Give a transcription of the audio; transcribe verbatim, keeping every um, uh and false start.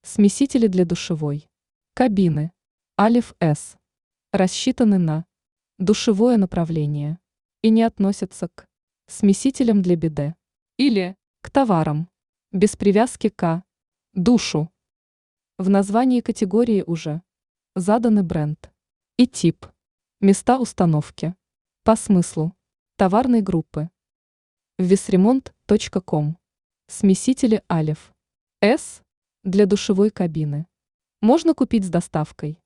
Смесители для душевой кабины Алиф С рассчитаны на душевое направление и не относятся к смесителям для биде или к товарам без привязки к душу. В названии категории уже заданы бренд и тип, места установки, по смыслу товарной группы. весремонт точка ком. Смесители Алиф С для душевой кабины можно купить с доставкой.